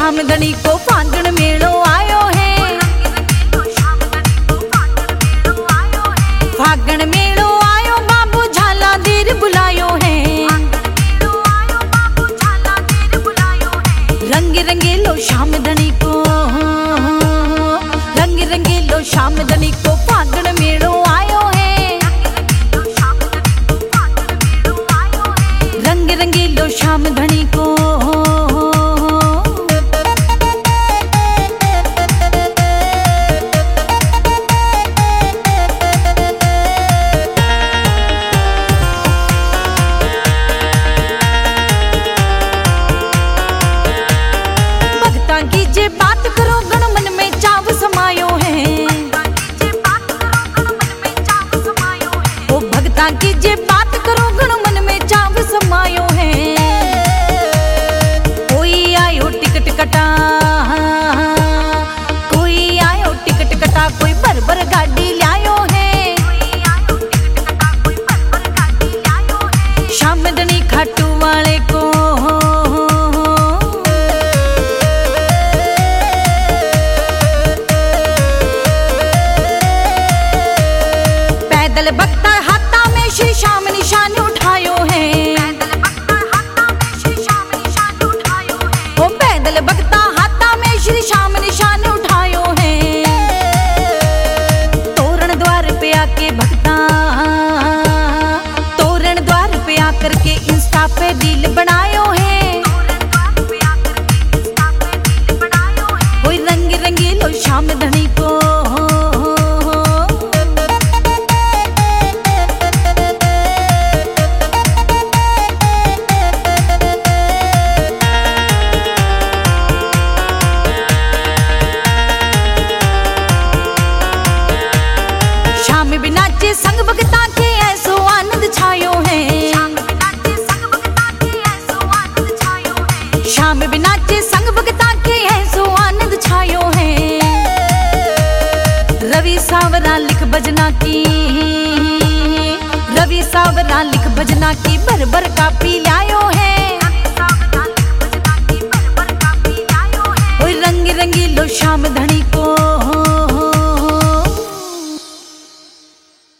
शाम धनी को फागण मेलो आयो है। फागण मेलो आयो बाबू झाला देर बुलायो है। रंग रंगीलो शाम धनी को, रंग रंगीलो शाम धनी को फागण मेलो आयो है। रंग रंगीलो शाम धनी को। बात करो गण मन में चाव समायो है। ओ भगता की जे बात करो गण मन में चाव समायो है। कोई आयो टिकट कटा, कोई आयो टिकट कटा, कोई भर भर गाड़ी लायो है। शाम धनी खाटू वाले को, भक्ता हाथा में श्री श्याम निशान उठायो है। ओ पैदल भक्ता हाथा में श्री श्याम निशान उठायो है। तोरण द्वार पे आके भक्ता, तोरण द्वार पे आकर के इंस्टा पे रील बनायो है। कोई रंग रंगीलो शाम धनी को। नाचे संग भगता के ऐसो आनंद छायो है। शाम भी नाचे संग भगता के ऐसो आनंद छायो है। रवि सावरा लिख भजना की, रवि सावरा लिख भजना की भर भर कापी लायो है। ओए रंग रंगीलो शाम धनी को।